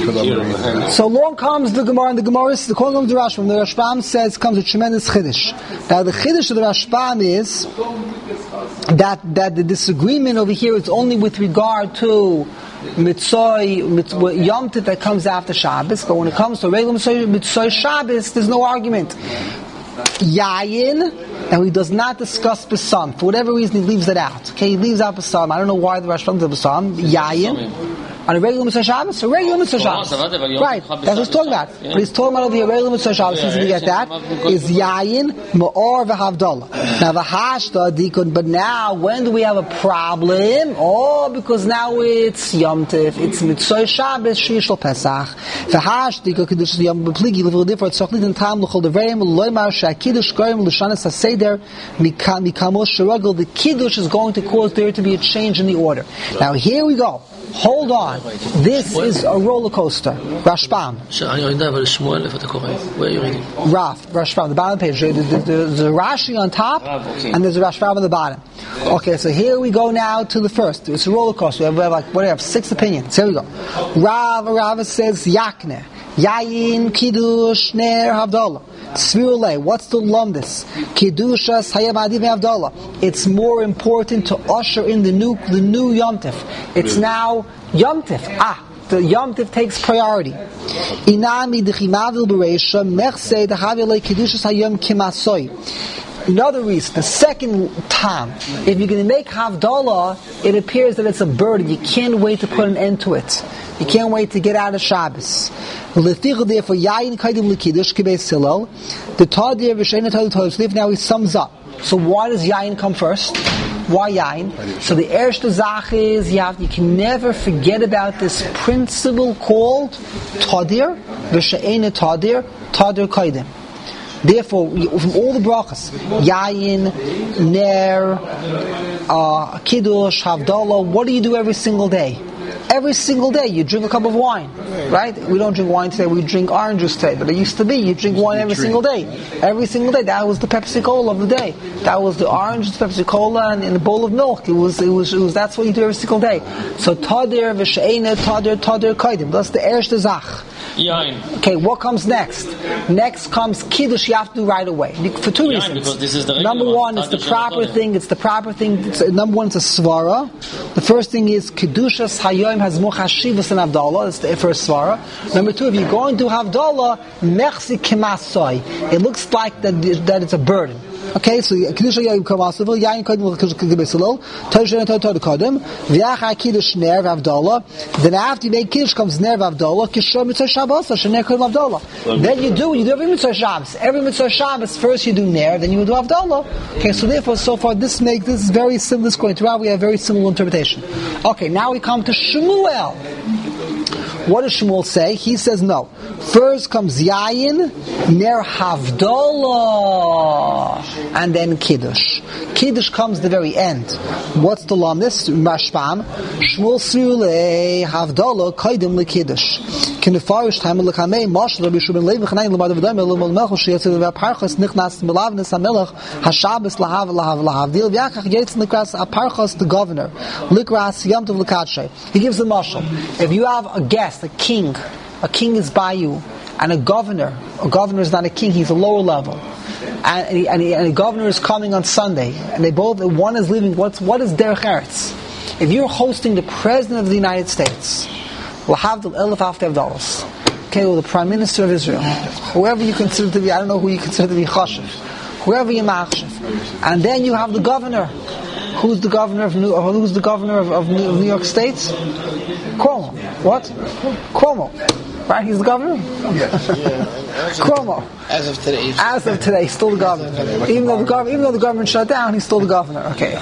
So along comes the Gemara, and the Gemara is the calling of the Rashbam. The Rashbam says comes a tremendous chiddush. Now the chiddush of the Rashbam is that the disagreement over here is only with regard to Mitzvah Yom Tov that comes after Shabbos, but when it comes to regular Mitzvah Shabbos, there's no argument. Yayin, and he does not discuss Basam. For whatever reason, he leaves it out. Okay, he leaves out Basam. I don't know why the Rashbam does Basam. Yayin. On a regular Mitzvah Shabbos? A regular Mitzvah Shabbos. Right, that's what he's talking about. But he's talking about over here, regular Mitzvah Shabbos, since we get that, is Yayin, Ma'or, V'Havdalah. Now, V'Hashta, Dikun, but now, when do we have a problem? Oh, because now it's Yom Tov, it's Mitzvah Shabbos, Shishal Pesach. V'Hashta, Dikun, Kiddush, Yom B'Pligi, L'V'Difar, Tzochlid, and Tam, L'Chol Devarim, L'Loimar, Sha'Kiddush, Goyim, L'Shanas HaSeder, Mikamos, Shiragel, the Kiddush is going to cause there to be a change in the order. Now, here we go. Hold on. This is a roller coaster. Rashbam. Where are you reading? Rashbam, the bottom page. There's a Rashi on top, and there's a Rashbam on the bottom. Okay, so here we go now to the first. It's a roller coaster. We have 6 opinions. Here we go. Rav says Yakne, Yayin, Kiddush, Ner, Havdalah. Sviruleh, what's the lumdis? Kidushas Hayam Adim Havdalah. It's more important to usher in the new Yom Tov. It's now Yom Tov. The Yom Tov takes priority. Inami d'chimavil b'reisha mechsei d'chavilei Kidushas Hayam kimasoi. Another reason, the second time, if you're going to make Havdalah, it appears that it's a burden. You can't wait to put an end to it. You can't wait to get out of Shabbos. Therefore, Yayin Kaidim L'Kiddush Kibei Hillel. The Tadir V'Sheina Tadir Tadir. Now he sums up. So why does Yayin come first? Why Yayin? So the erste Zach is you can never forget about this principle called Tadir V'Sheina Tadir Kaidim. Therefore, from all the brachas, Yayin, Ner, Kiddush, Havdalah, what do you do every single day? Every single day you drink a cup of wine, right? We don't drink wine today, we drink orange juice today, but it used to be you drink wine every single day. Every single day, that was the Pepsi Cola of the day. That was the orange Pepsi Cola and in a bowl of milk. It was that's what you do every single day. So Tadir, V'She'ena, Tadir, Kaidim. That's the erste Zach. Yain. Okay, what comes next? Next comes Kiddush, you have to do right away. For 2 reasons. Because this is the number one, it's the proper thing. It's the proper thing. Number one, it's a svara. The first thing is Kedushas Hayom has more chashivas than Havdalah. That's the first svara. Number 2, if you're going to Havdalah, Mechsi Kemasoi. It looks like that it's a burden. Okay, so Kiddush Hayom Kamasovil, Yain Kodim Kibesilo, Toshana Totor Kodim, V'Yachar Kiddush Ner Havdalah. Then after you make Kiddush comes Ner Havdalah, Kishor Mitzvah Shabbos, Shener Kodim Havdalah. Then you do every Mitzvah Shabbos. Every Mitzvah Shabbos, first you do Ner, then you do Havdalah. Okay, so therefore, so far this is very similar. According to Rav, we have very similar interpretation. Okay, now we come to Shmuel. What does Shmuel say? He says no. First comes Yayin, Ner Havdalah, and then Kiddush. Kiddush comes the very end. What's the lamnis? Rashbam. Shmuel Sirulei Havdalah Kaidim LeKiddush. Kinefarish time LeKamei Mashal Rabbi Shubin Levi Chanay Lemad Avdam Lemad Melch Sheyatzel Parchas Nichnas Melavnes Hamelach Hashabbos Lahav Dil V'Yachach Yetzin Likras Aparchas the governor Likras Yom Tov Lekadshay. He gives a mashal. If you have a guest, a king is by you, and a governor is not a king, he's a lower level, and a governor is coming on Sunday, and one is leaving. What is derech eretz? If you're hosting the President of the United States, L'havdil elef after Havdalos, okay, or the Prime Minister of Israel, whoever you consider to be, I don't know who you consider to be chashiv, whoever you machshav, and then you have the governor. Who's the governor of New York State? Cuomo. What? Cuomo. Right? He's the governor? Yes. Cuomo. As of today. He's still the governor. Even though the government shut down, he's still the governor. Okay.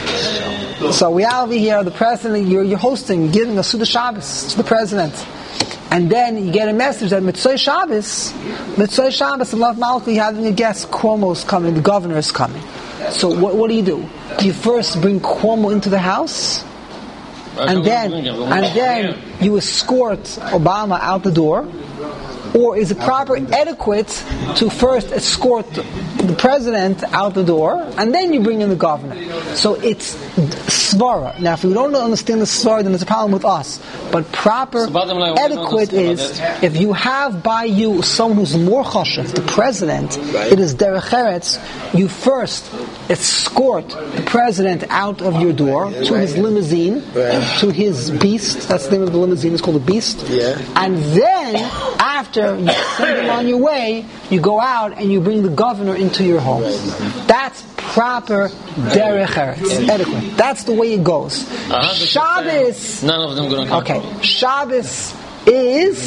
So we have over here the president. You're hosting, giving a Suda Shabbos to the president. And then you get a message that Mitzvah Shabbos, and Lav Malka, you're having a guest, Cuomo's coming, the governor is coming. So what do? Do you first bring Cuomo into the house? And then you escort Obama out the door, Or is it proper etiquette to first escort the president out the door and then you bring in the governor? So it's svara. Now, if we don't understand the svara, then there's a problem with us. But proper etiquette is if you have by you someone who's more chashuv, the president, it is derech eretz, you first escort the president out of your door to his limousine, to his beast. That's the name of the limousine. It's called a beast. And then, after you send him on your way, you go out and you bring the governor into your home. That's proper derech eretz, etiquette. That's the way it goes. Shabbos. None of them going to come. Okay. Shabbos is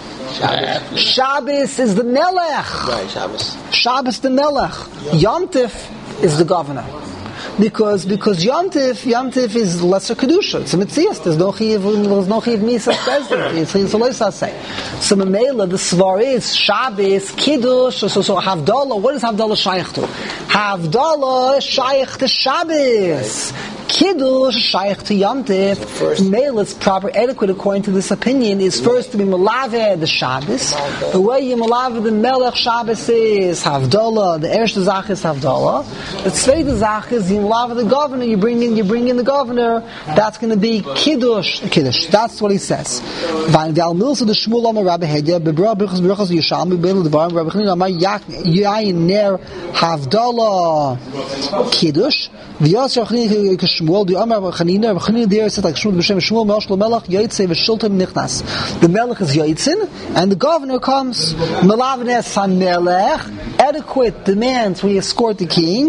the melech. Right, Shabbos. Shabbos the melech. Yom Tif is the governor. Because Yom Tif is lesser kedusha. It's a mitzias. There's no chiv misa president. It's loisa say. So Mamela, the svar is Shabbos Kiddush. So Havdalah. What is Havdalah shaykh to? Havdalah shaykh to Shabbos. Kiddush shaykh to Yom Tif. Mamela's proper etiquette, according to this opinion, is first to be malave the Shabbos. The way you malave the Melech Shabbos is Havdalah. The erste zach is Havdalah. The zweite zach is you malave the governor. You bring in the governor. That's going to be Kiddush. That's what he says. Havdalah Kiddush. The melech is yotzin, and the governor comes. Etiquette demands we escort the king.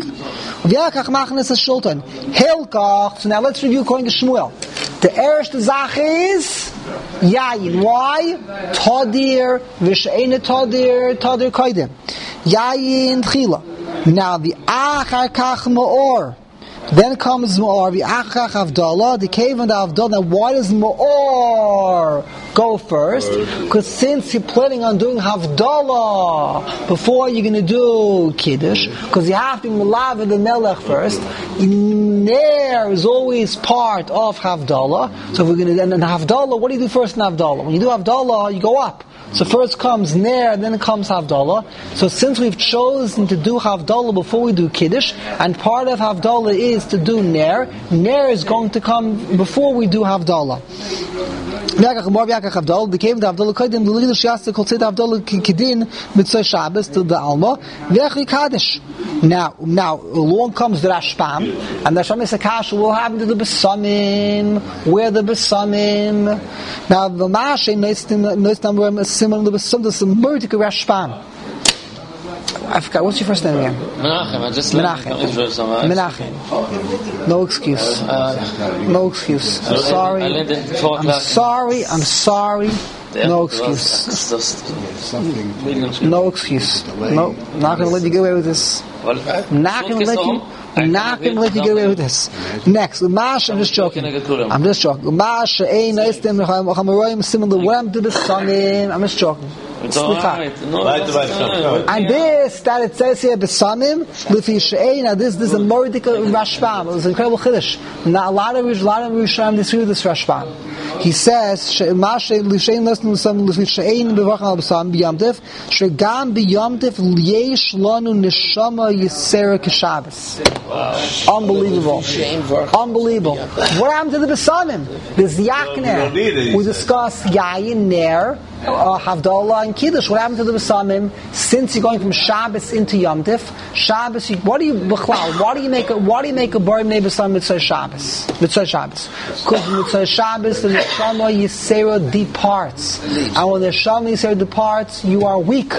So now let's review according to Shmuel. The erste Sache is yayin. Why? Tadir v'she'ena tadir koidem. Yayin tchila. Now the achar kach ma'or. Then comes Ma'or, V'achach Havdalah, the cave and the Havdalah. Now why does Ma'or go first? Because since you're planning on doing Havdalah before you're going to do Kiddush, because you have to Malav the Melech first, Ner is always part of Havdalah. So if we're going to, and then Havdalah, what do you do first in Havdalah? When you do Havdalah, you go up. So first comes Ner, then it comes Havdalah. So since we've chosen to do Havdalah before we do Kiddush, and part of Havdalah is to do Ner is going to come before we do Havdalah. The cave of the Havdalah Kodim, the Lidish Yasta called Tzid Havdalah Kedin, Mitzvah Shabbos to the Alma, V'echli Kaddish. Now, along comes the Rashbam, and the Rashbam is a kasha, what happened to the Besamim? Where the Besamim? Now, the Mashe, nice number, similar to the Besamim, there's some Murdik Rashbam. I forgot, what's your first name again? Menachem. I just Menachem. No excuse. No excuse. I'm sorry. No excuse. No excuse. No, not going to let you get away with this. Not going to let you get away with this. Next, Umash, I'm just joking. Umash, similar. What I'm doing this song, I'm just joking. It's all right. And this that it says here Besamim Lifi She'ena, this is a Mordika Rashbam. It was an incredible Chiddush. Now a lot of Rishayim disagree with this Rashbam. He says Mashe Lishein Lesson Lifi She'ena Bevachal Besamim B'Yamtiv Shegam B'Yamtiv Yesh Lanu Neshama Yisera Keshabbos. Unbelievable. What happened to the Besamim? There's Yakner. We discussed Yayin Ner, Havdalah and Kiddush. What happened to the Besamim? Since you're going from Shabbos into Yom Tif, Shabbos, why do you make a bar name Besamim Mitzvah Shabbos? Because Mitzvah Shabbos, the Neshama Yisera departs. And when the Neshama Yisera departs, you are weak.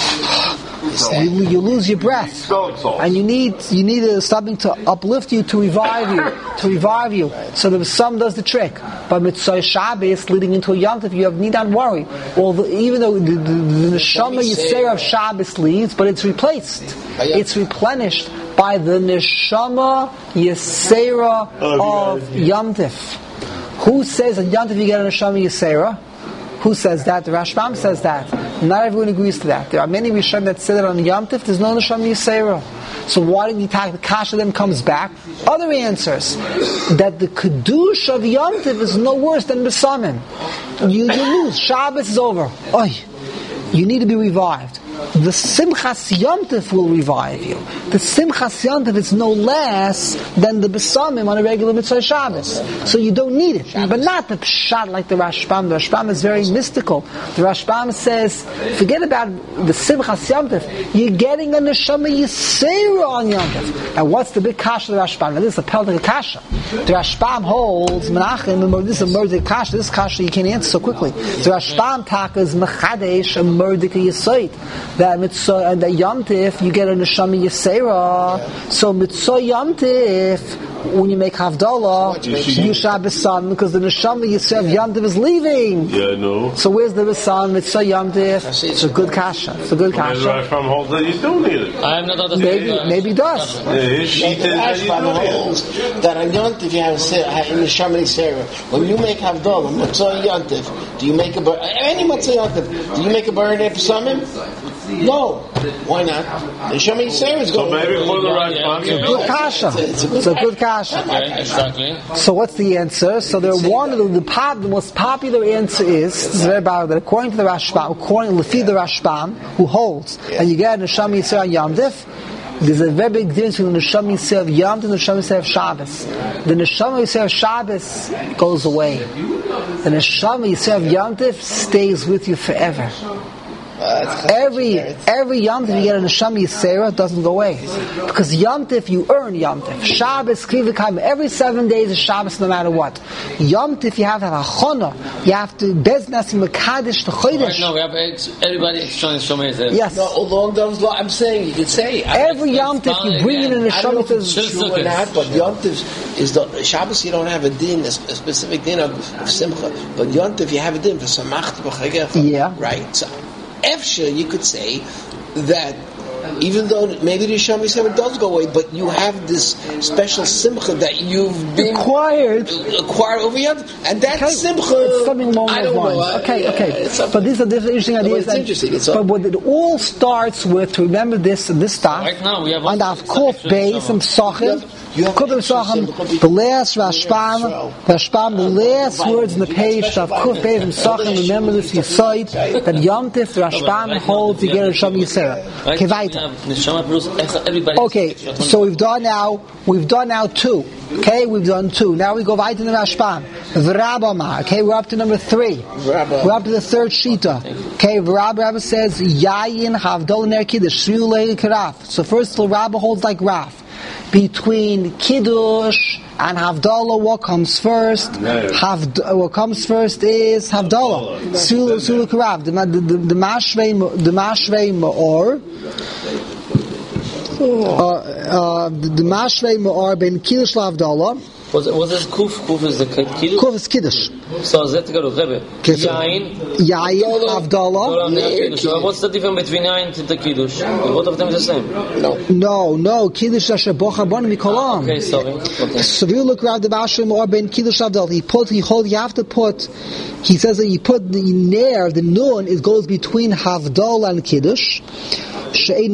You lose your breath, and you need something to uplift you, to revive you. So the Besamim does the trick. But Mitzvah Shabbos leading into a Yom Tov, you need not worry. Even though the Neshama Yisera of Shabbos leaves, but it's replaced. It's replenished by the Neshama Yisera of Yom Tov. Who says that Yom Tov you get a Neshama Yisera? Who says that? The Rashbam says that. Not everyone agrees to that. There are many Rishonim that say that on Yom Tif there's no Neshama Yisera. So why did the Kasha then comes back? Other answers. That the Kedusha of Yom Tif is no worse than Besamim. You lose. Shabbos is over. Oy. you need to be revived. The Simchas Yom Tov will revive you. The Simchas Yom Tov is no less than the Besamim on a regular Mitzvah Shabbos. So you don't need it. But not the Pshat like the Rashbam. The Rashbam is very mystical. The Rashbam says, forget about the Simchas Yom Tov. You're getting a Neshama Yisera on Yom Tov. And what's the big kasha of the Rashbam? Now this is a Peldik kasha. The Rashbam holds, Menachem, this is a Murdik kasha. This kasha you can't answer so quickly. The Rashbam taka is Mechadesh, a Murdik Yisoit. That Mitzvah and the Yom Tif, you get a Neshama Yisera. So Mitzvah Yom Tif, when you make Havdalah, you Shabbos Son, because the Neshama Yisera of Yom Tif is leaving. Yeah, I know. So where's the Besan? Mitzvah Yom Tif. It's a good kasha. It's a good kasha. The Rashbam holds that you don't need it. I am not understanding. Maybe it does. The Rashbam holds that on Yom Tif you have a Neshama Yisera. When you make Havdalah, Mitzvah Yom Tif, do you make a bar? Any Mitzvah Yom Tif, do you make a bar there for Samim? No. Why not? The Neshama Yisera is going. So maybe for the Rashbam, It's a good kasha. It's a good kasha. Okay, exactly. So what's the answer? So the most popular answer is, this is very about that according to the Rashbam, according to the Rashbam, who holds, and you get a Neshama Yisera on Yom Tif, there's a very big difference between the Neshama Yisera of Yom Tif and the Neshama Yisera of Shabbos. The Neshama Yisera of Shabbos goes away. The Neshama Yisera of Yom Tif stays with you forever. Every Yom Tif you get a Neshama Yisera doesn't go away, because Yom Tif you earn Yom Tif. Shabbos Krivikam, every 7 days is Shabbos no matter what. Yom Tif you have to have a chona, you have to beznas mekadesh the chodesh. No, we have everybody exchanging Neshama Yisera. Yes. No, along those lines, I'm saying you could say every Yom Tif you bring in a I don't know if it's Neshama. true or not, but Yom Tif is the Shabbos. You don't have a din, a specific din of Simcha, but Yom Tif you have a din for Samach b'chagecha. Yeah. Right. So, Efsha, you could say that even though maybe the Neshama Yisera does go away, but you have this special simcha that you've been acquired over Yom Tif, and that simcha. It's something along I those don't lines. know. Okay. But these are different interesting ideas. It's interesting. But what it all starts with, to remember this stuff. Right now we have on the Kuf Beis and Psachim. The last Rashbam, the last words in the page of Kuf Beis and Psachim. Remember this Yisoid that Yom Tif the Rashbam holds to get a Neshama Yisera. Okay, so we've done now two. Okay, we've done two. Now we go right to the Rashbam. V'Rabamar. Okay, we're up to number 3. We're up to the third shita. Okay, Rabba says Yayin Havdalah Ner Kiddush Shriulei Karaf. So first of all, Rabba holds like Raf. Between Kiddush and Havdalah, what comes first? What comes first is Havdalah. Shriulei Karaf. The Mashrei Ma'or. The Mashrei Ma'or ben Kiddush Havdalah. Was this Kuf? Kuf is the Kiddush? Kuf is Kiddush. So is that to go to Rebbe? Yayin, Havdalah. What's the difference between Yayin and the Kiddush? Both of them is the same? No. Kiddush Asher Bocha Bon Mikolam. Okay, sorry. So if you look around the Mashrei Ma'or ben Kiddush Havdalah, you have to put, he says that you put the Ner, the Nun, it goes between Havdalah and Kiddush. She'ei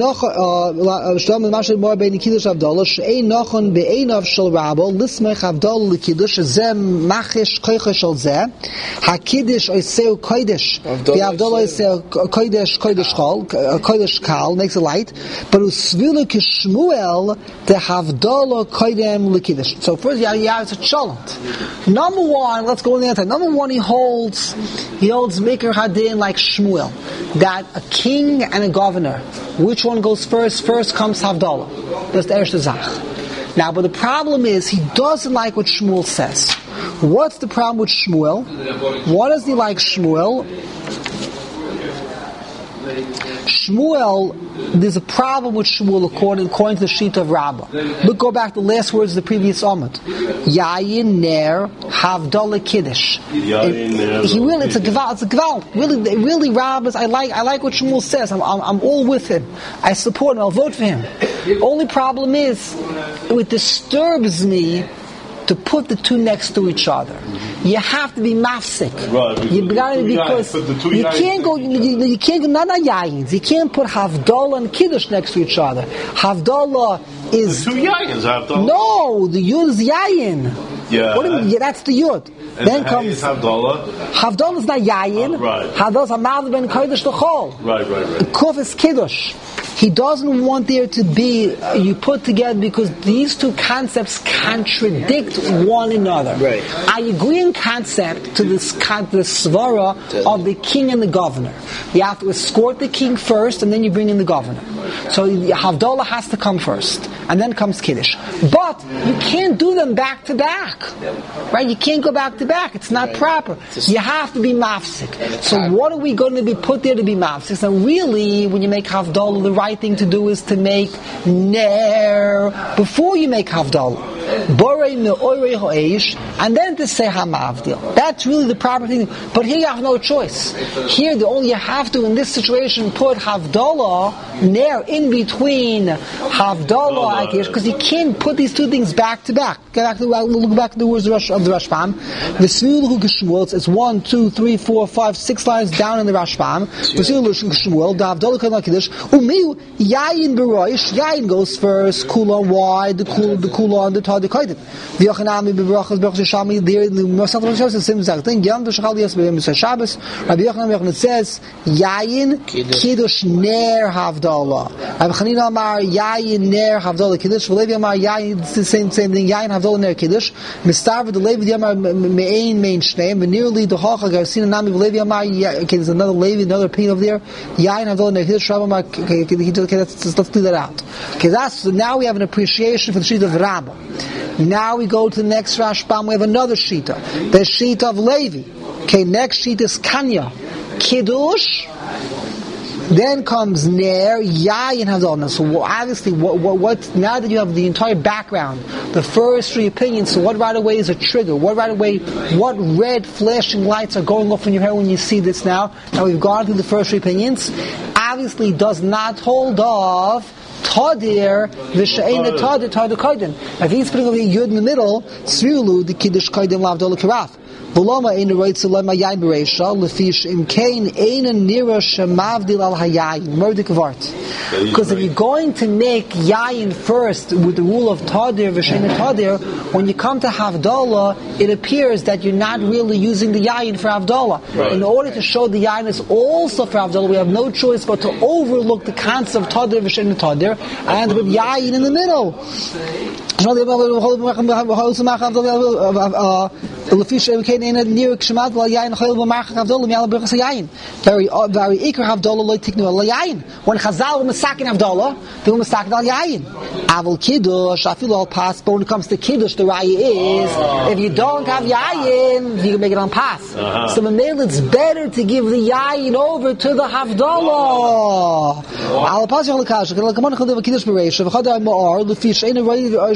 nochon be'einav shel Rabbo lismech Havdalah l'kiddush zeh machish koicha shel zeh hakiddush oiseu kodesh v'Havdalah oiseu kodesh kal makes it light, but usvilu kishmuel the Havdalah koidem l'kiddush. So first you have a chalent. Number one, let's go in the answer. Number one, he holds Mikra Hadin like Shmuel, that a king and a governor, which one goes first? First comes Havdalah. That's the Erste Zach. Now, but the problem is, he doesn't like what Shmuel says. What's the problem with Shmuel? What does he like Shmuel? There's a problem with Shmuel according to the sheet of Rabbah. Go back to the last words of the previous Amud. Yayin Ner Havdalah Kiddush. It's a gval. Really, Rabbahs. I like what Shmuel says. I'm all with him. I support him. I'll vote for him. The only problem is, it disturbs me to put the two next to each other. You have to be mafsik. Right. Because you can't go none of yayins. You can't put Havdalah and Kiddush next to each other. Havdalah is the two yayins. Havdalah. No, the yud is yayin. Yeah. What do you mean? Yeah, that's the yud. And then the comes Havdalah. Havdalah is not Yayin. Right. Havdalah is Hamav ben Kodesh L'chol. Right. Kuf is Kiddush. He doesn't want there to be you put together because these two concepts contradict one another. Right. I agree in concept to the svara of the king and the governor. You have to escort the king first, and then you bring in the governor. So Havdalah has to come first, and then comes Kiddush. But you can't do them back to back, right? You can't go back to back. It's not proper. You have to be mafsik. So what are we going to be put there to be mafsik? So really, when you make Havdalah, the right thing to do is to make ner before you make Havdalah. And then to say Hamavdil. That's really the proper thing. But here you have no choice. Here you have to, in this situation, put Havdalah ner in between Havdalah because you can't put these two things back to back. Look back at the words of the Rashbam. The Svil Geshmuel, it's 1, 2, 3, 4, 5, 6 lines down in the Rashbam. The Svil Geshmuel, the Havdalah Kadal Kiddush, Umiu Yayin Beroish. Yayin goes first. Kulon wide. The Kulon the Tad the Kaidim. The Yochanami Bebrachas Berach Shami there in the Masat Rosh the same exact thing. Yom the Shachal Yas Beim Shabbos. Rabbi Yochanan says Yayin Kiddush Ner Havdalah. Rabbi Chanina Amar Yayin Ner Havdalah Kiddush. Levi Amar Yayin, it's the same thing. Yayin Havdalah Ner Kiddush. Mistav the Levi Amar Mein Shneim. Nearly the Hacha Garsina Nami Levi Amar. Okay, there's another Levi, another opinion over there. Yayin Havdalah Ner Kiddush. Rabbi Amar. Okay, let's clear that out. Okay, that's now we have an appreciation for the sheet of Rabbah. Now we go to the next Rashbam. We have another shita, the shita of Levi. Okay, next shita is Kanya, Kiddush. Then comes Ner, Yayin Havdalah. So obviously, what now that you have the entire background, the first three opinions, so what right away is a trigger? What red flashing lights are going off in your head when you see this now? Now we've gone through the first three opinions. Obviously, does not hold off Tadir v'she'ena Tadir Kaiden. If he's putting a yud in the middle, Sriulu the Kiddush Kaiden Lavdalah Karaf. V'loma einu roitz lema yayin bereisha lefish imkein eina nira shemavdil al hayayin murdik vart. Because if you're going to make yayin first with the rule of Tadir v'she'ena Tadir, when you come to Havdalah, it appears that you're not really using the yayin for Havdalah. Right. In order to show the yayin is also for Havdalah, we have no choice but to overlook the concept of Tadir v'she'ena Tadir and put yayin in the middle. Very ikar Havdalah lo tiknu al yayin. When Chazal were masakin Havdalah, they were masakin al yayin. Avol Kiddush, I feel all pass. But when it comes to Kiddush, the raya is if you don't have yayin, you can make it on pass. So Mamel, it's better to give the yayin over to the Havdalah. Al pass al kash. Come on, Kiddush bereisha. V'chadai ma'ar lefish eina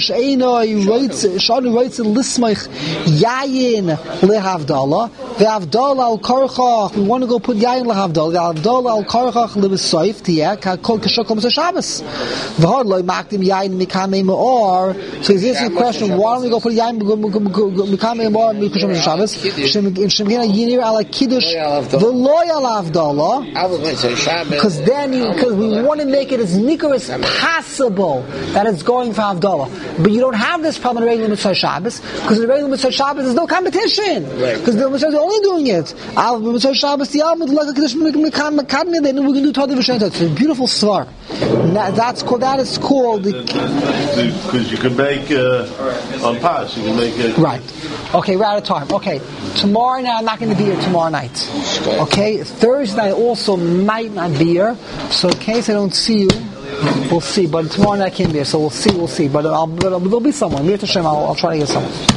writes lismich yayin lehavdalah. The Havdalah al karchach. We want to go put yayin lehavdalah. The Havdalah al karchach lebesoif tiyah kol kashok l'Shabbos Shabbos. V'had lo makdim yayin mikamei ma'or. So he's asking the question: why don't we go put yayin mikamei ma'or mikashok l'Shabbos Shabbos? Shemgina yinir ala kiddush v'loy ala Havdalah. Because we want to make it as nikar as possible that it's going for Havdalah. But you don't have this problem in regular Mitzvah Shabbos because in regular Mitzvah Shabbos there's no competition because the Mitzvah is only doing it. Mitzvah Shabbos the Almud like a Kiddush Mekadmi, then we can do Tadir v'She'ena Tadir. It's a beautiful svar. That is called because you can make on pas. You can make it right. Okay, we're out of time. Okay, tomorrow night I'm not going to be here tomorrow night. Okay, Thursday night also might not be here. So in case I don't see you, we'll see. But tomorrow night I can't be here, so we'll see. But there'll be someone. I'll try to get someone.